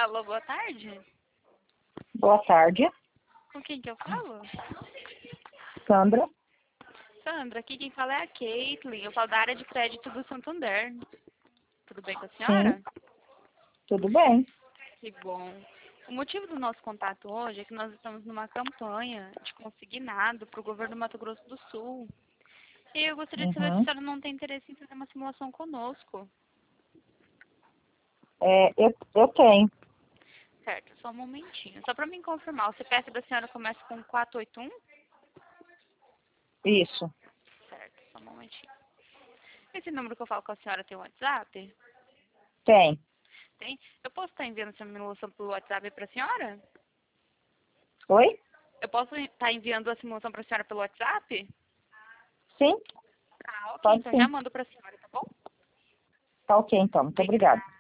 Alô, boa tarde. Boa tarde, Com quem que eu falo? Sandra. Sandra, aqui quem fala é a Caitlin. Eu falo da área de crédito do Santander. Tudo bem com a senhora? Sim, tudo bem. Que bom. O motivo do nosso contato hoje é que nós estamos numa campanha de consignado para o governo do Mato Grosso do Sul. E eu gostaria de saber se a Uhum. senhora não tem interesse em fazer uma simulação conosco. Eu tenho. Certo, só um momentinho. Só para me confirmar, o CPF da senhora começa com 481? Isso. Certo, só um momentinho. Esse número que eu falo com a senhora tem WhatsApp? Tem. Tem? Eu posso estar enviando essa simulação pelo WhatsApp para a senhora? Oi? Eu posso estar enviando a simulação para a senhora pelo WhatsApp? Sim? Ah, ok. Pode Então já sim. mando para a senhora, tá bom? Tá ok, então. Muito Obrigada. obrigada.